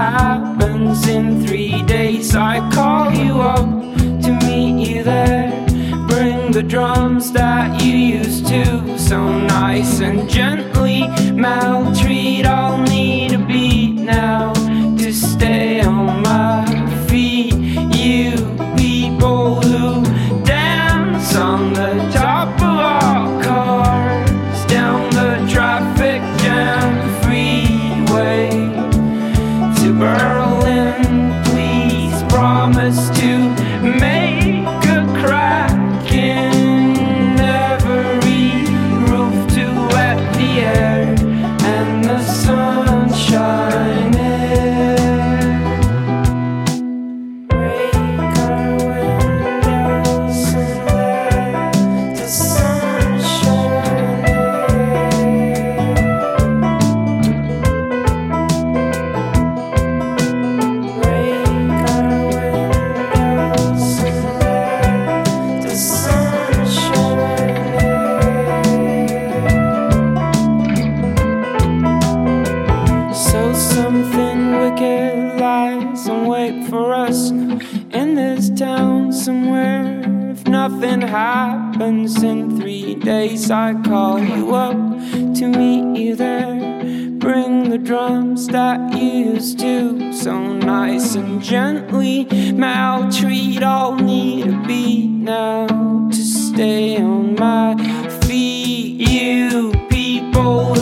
happens in 3 days. I call you up to meet you there. Bring the drums that you used to, so nice and gently maltreat. I'll need a beat now to stay on my feet. You people who dance on the top of our cars, down the traffic jam freeway to Berlin, please promise to make a crack in every roof to let the air and the sun shine in. Break our windows and let the sun shine in. Break our windows and let the sun shine in. So something wicked lies in wait for us in this town somewhere. If nothing happens in 3 days, I call you up to meet you there. Bring the drums that you used to, so nice and gently maltreat. I'll need a beat now to stay on my feet. You people